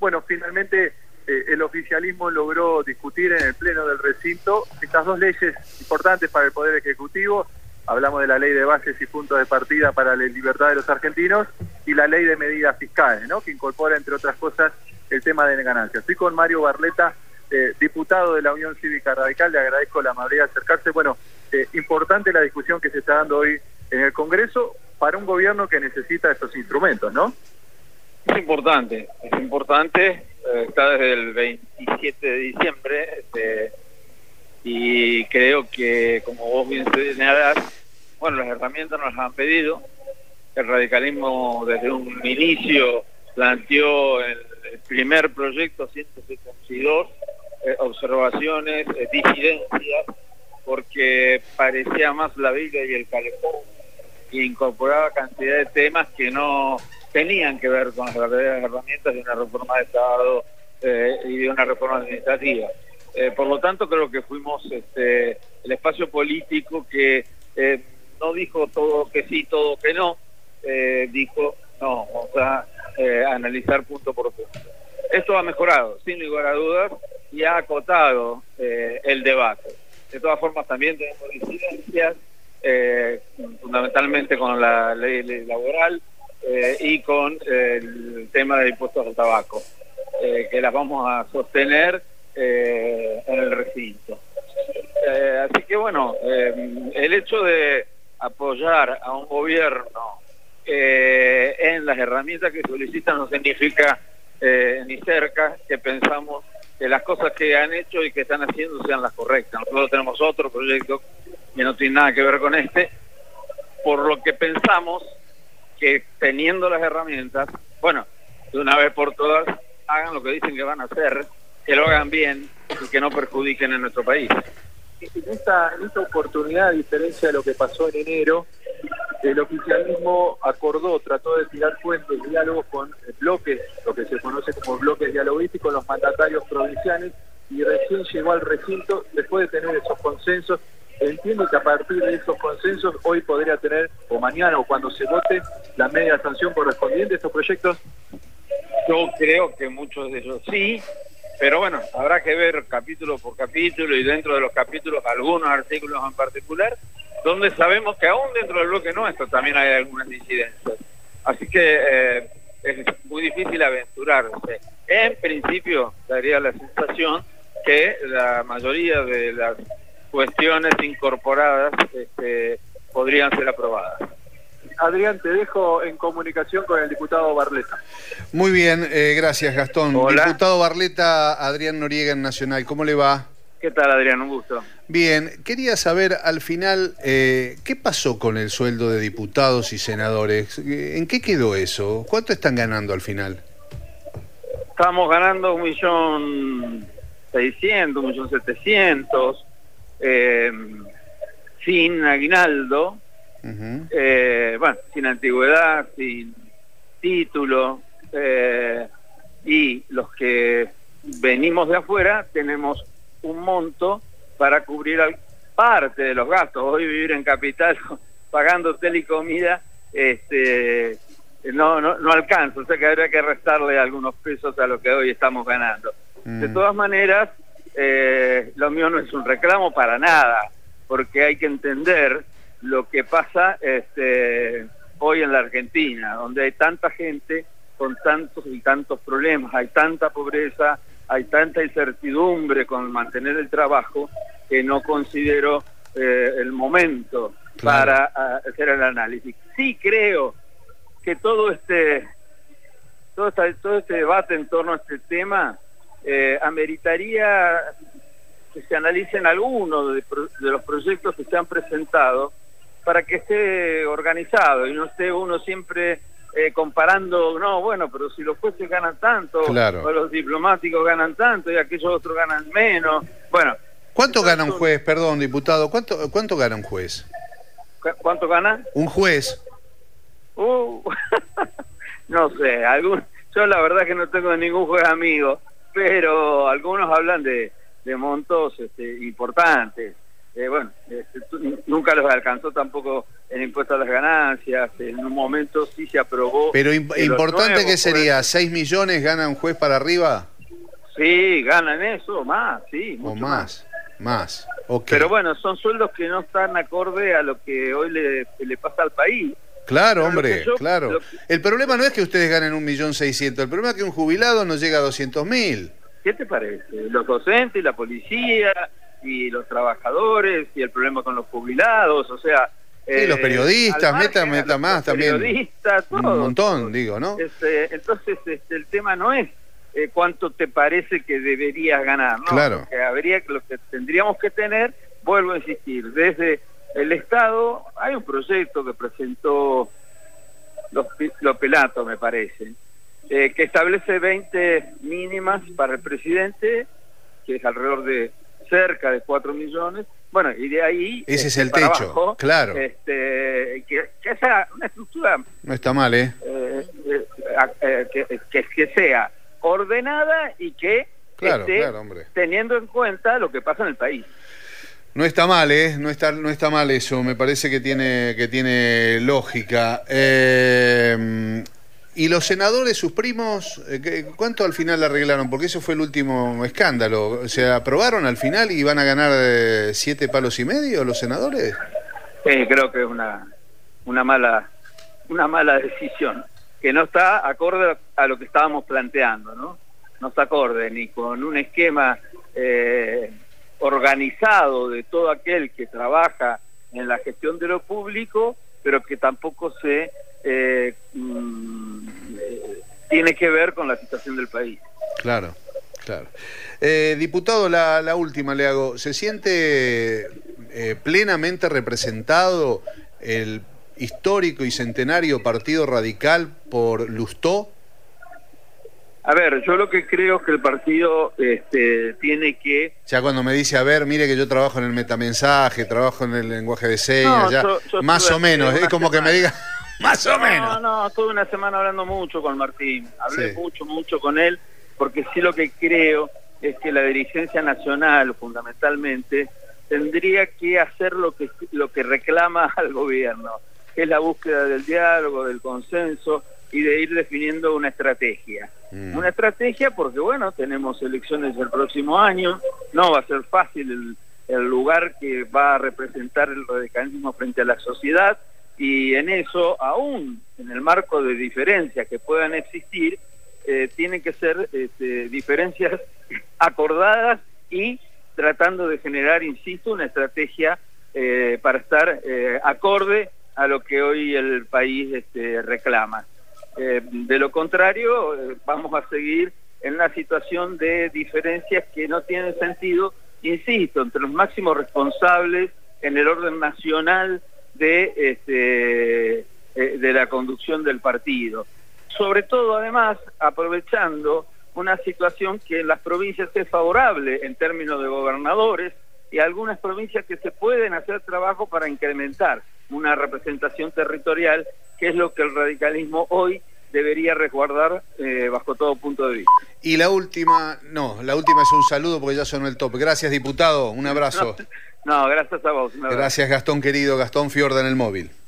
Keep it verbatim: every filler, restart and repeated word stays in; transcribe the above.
bueno, finalmente eh, el oficialismo logró discutir en el pleno del recinto estas dos leyes importantes para el Poder Ejecutivo. Hablamos de la ley de bases y puntos de partida para la libertad de los argentinos y la ley de medidas fiscales, ¿no?, que incorpora, entre otras cosas, el tema de ganancias. Estoy con Mario Barletta, eh, diputado de la Unión Cívica Radical. Le agradezco la amabilidad de acercarse. Bueno, eh, importante la discusión que se está dando hoy en el Congreso para un gobierno que necesita estos instrumentos, ¿no? Es importante, es importante, eh, está desde el veintisiete de diciembre, este, y creo que, como vos bien señalás, bueno, las herramientas nos las han pedido. El radicalismo desde un inicio planteó el, el primer proyecto ciento setenta y dos, eh, observaciones, eh, disidencias, porque parecía más la Biblia y el calefón, e incorporaba cantidad de temas que no tenían que ver con las verdaderas herramientas de una reforma de Estado eh, y de una reforma administrativa. Eh, por lo tanto, creo que fuimos este, el espacio político que eh, no dijo todo que sí, todo que no, eh, dijo, no, vamos a eh, analizar punto por punto. Esto ha mejorado, sin lugar a dudas, y ha acotado eh, el debate. De todas formas, también tenemos disidencias, eh, fundamentalmente con la ley, ley laboral eh, y con eh, el tema de impuestos al tabaco, eh, que las vamos a sostener eh, en el recinto. Eh, así que bueno, eh, el hecho de apoyar a un gobierno eh, en las herramientas que solicitan no significa eh, ni cerca que pensamos que las cosas que han hecho y que están haciendo sean las correctas. Nosotros tenemos otro proyecto que no tiene nada que ver con este, por lo que pensamos que teniendo las herramientas, bueno, de una vez por todas, hagan lo que dicen que van a hacer, que lo hagan bien y que no perjudiquen a nuestro país. En esta, en esta oportunidad, a diferencia de lo que pasó en enero, el oficialismo acordó, trató de tirar puentes, diálogos con bloques, lo que se conoce como bloques dialoguísticos, los mandatarios provinciales, y recién llegó al recinto después de tener esos consensos. Entiendo que a partir de esos consensos hoy podría tener, o mañana o cuando se vote, la media sanción correspondiente a estos proyectos. Yo creo que muchos de ellos sí, pero bueno, habrá que ver capítulo por capítulo y dentro de los capítulos algunos artículos en particular, donde sabemos que aún dentro del bloque nuestro también hay algunas disidencias. Así que eh, es muy difícil aventurarse. En principio, daría la sensación que la mayoría de las cuestiones incorporadas este, podrían ser aprobadas. Adrián, te dejo en comunicación con el diputado Barletta. Muy bien, eh, gracias Gastón. Hola. Diputado Barletta, Adrián Noriega en Nacional, ¿cómo le va? ¿Qué tal, Adrián? Un gusto. Bien, quería saber al final, eh, ¿qué pasó con el sueldo de diputados y senadores? ¿En qué quedó eso? ¿Cuánto están ganando al final? Estamos ganando un millón seiscientos, un millón setecientos, eh, sin aguinaldo, uh-huh. eh, bueno, sin antigüedad, sin título, eh, y los que venimos de afuera tenemos un monto para cubrir parte de los gastos. Hoy vivir en capital pagando hotel y comida este no, no, no alcanza, o sea que habría que restarle algunos pesos a lo que hoy estamos ganando. Mm. De todas maneras, eh, lo mío no es un reclamo para nada, porque hay que entender lo que pasa este hoy en la Argentina, donde hay tanta gente con tantos y tantos problemas, hay tanta pobreza, hay tanta incertidumbre con mantener el trabajo, que no considero eh, el momento claro. para uh, hacer el análisis. Sí creo que todo este todo, esta, todo este debate en torno a este tema eh, ameritaría que se analicen algunos de, de los proyectos que se han presentado para que esté organizado y no esté uno siempre Eh, comparando, no, bueno, pero si los jueces ganan tanto, claro. o los diplomáticos ganan tanto y aquellos otros ganan menos, bueno. ¿Cuánto gana un juez, perdón, diputado? ¿Cuánto cuánto gana un juez? ¿Cuánto gana? Un juez. Uh, no sé, algún, yo la verdad que no tengo ningún juez amigo, pero algunos hablan de, de montos este, importantes. eh, bueno, este, nunca los alcanzó tampoco el impuesto a las ganancias, en un momento sí se aprobó. Pero imp importante que sería, ¿seis millones gana un juez para arriba? Sí, ganan eso, más, sí. O más, más, más. Okay. Pero bueno, son sueldos que no están acorde a lo que hoy le, le pasa al país. Claro, Pero hombre, yo, claro. Que... El problema no es que ustedes ganen un millón seiscientos, el problema es que un jubilado no llega a doscientos mil. ¿Qué te parece? Los docentes, la policía y los trabajadores y el problema con los jubilados, o sea... Sí, eh, los periodistas, meta, meta más también. Periodistas, todo. Un montón, todo. digo, ¿no? Este, entonces, este, el tema no es eh, cuánto te parece que deberías ganar, ¿no? Claro. Lo que, habría, lo que tendríamos que tener, vuelvo a insistir, desde el Estado hay un proyecto que presentó los, los Pelato, me parece, eh, que establece veinte mínimas para el presidente, que es alrededor de cerca de cuatro millones. Bueno, y de ahí... Ese este, es el techo, abajo, claro. Este, que, que sea una estructura... No está mal, ¿eh? eh, eh, eh que, que, que sea ordenada y que claro, esté claro, hombre. teniendo en cuenta lo que pasa en el país. No está mal, ¿eh? No está, no está mal eso, me parece que tiene, que tiene lógica. Eh... ¿Y los senadores, sus primos, cuánto al final arreglaron? Porque eso fue el último escándalo. ¿Se aprobaron al final y van a ganar eh, siete palos y medio los senadores? Sí, creo que es una, una, mala, una mala decisión, que no está acorde a lo que estábamos planteando, ¿no? No está acorde ni con un esquema eh, organizado de todo aquel que trabaja en la gestión de lo público, pero que tampoco se... Eh, mm, eh, tiene que ver con la situación del país. Claro, claro. Eh, diputado, la, la última le hago. ¿Se siente eh, plenamente representado el histórico y centenario Partido Radical por Lustó? A ver, yo lo que creo es que el partido este, tiene que... Ya cuando me dice, a ver, mire que yo trabajo en el metamensaje, trabajo en el lenguaje de señas, no, ya, yo, yo más o menos, es como semana. que me diga... Más o no, menos. No, no, estuve una semana hablando mucho con Martín, hablé sí. mucho, mucho con él, porque sí lo que creo es que la dirigencia nacional, fundamentalmente, tendría que hacer lo que, lo que reclama al gobierno, que es la búsqueda del diálogo, del consenso y de ir definiendo una estrategia. Mm. Una estrategia porque, bueno, tenemos elecciones el próximo año, no va a ser fácil el, el lugar que va a representar el radicalismo frente a la sociedad, y en eso, aún en el marco de diferencias que puedan existir, eh, tienen que ser este, diferencias acordadas y tratando de generar, insisto, una estrategia eh, para estar eh, acorde a lo que hoy el país este, reclama. Eh, de lo contrario, eh, vamos a seguir en una situación de diferencias que no tienen sentido, insisto, entre los máximos responsables en el orden nacional de este eh, de la conducción del partido, sobre todo además aprovechando una situación que en las provincias es favorable en términos de gobernadores y algunas provincias que se pueden hacer trabajo para incrementar una representación territorial, que es lo que el radicalismo hoy debería resguardar eh, bajo todo punto de vista. Y la última, no, la última es un saludo porque ya sonó el tope. Gracias, diputado, un abrazo. No, no gracias a vos. Gracias, Gastón querido, Gastón Fiorda en el móvil.